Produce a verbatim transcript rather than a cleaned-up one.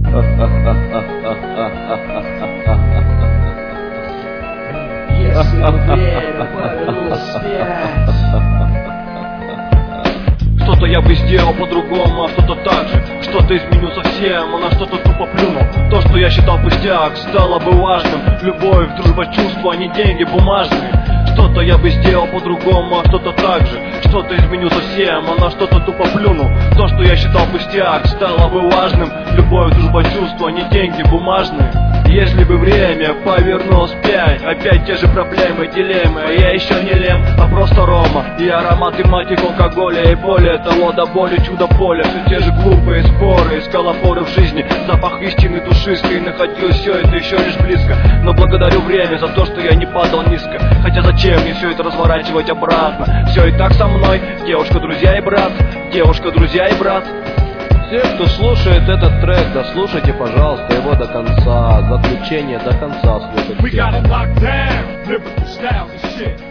Если время повернул вспять. Что-то я бы сделал по-другому, а что-то так же. Что-то изменю совсем, а на что-то тупо плюнул. То, что я считал пустяк, стало бы важным. Любовь, дружба, чувства, а не деньги бумажные. Что-то я бы сделал по-другому, а что-то так же. Что-то изменю совсем, а на что-то тупо плюнул. То, что я считал пустяк, стало бы важным. Любовь, дружба, чувства, а не деньги бумажные. Если бы время повернулось вспять, опять те же проблемы, дилеммы. Я еще не лем, а просто Рома. И аромат, и матик алкоголя, и более того, до боли чудо поля. Все те же глупые споры, искал опоры в жизни. Запах истины душистой, находилось все это еще лишь близко. Но благодарю время за то, что я не падал низко. Хотя зачем мне все это разворачивать обратно? Все и так со мной, девушка, друзья и брат. Девушка, друзья и брат. Те, кто слушает этот трек, дослушайте, пожалуйста, его до конца. Заключение до конца слушайте.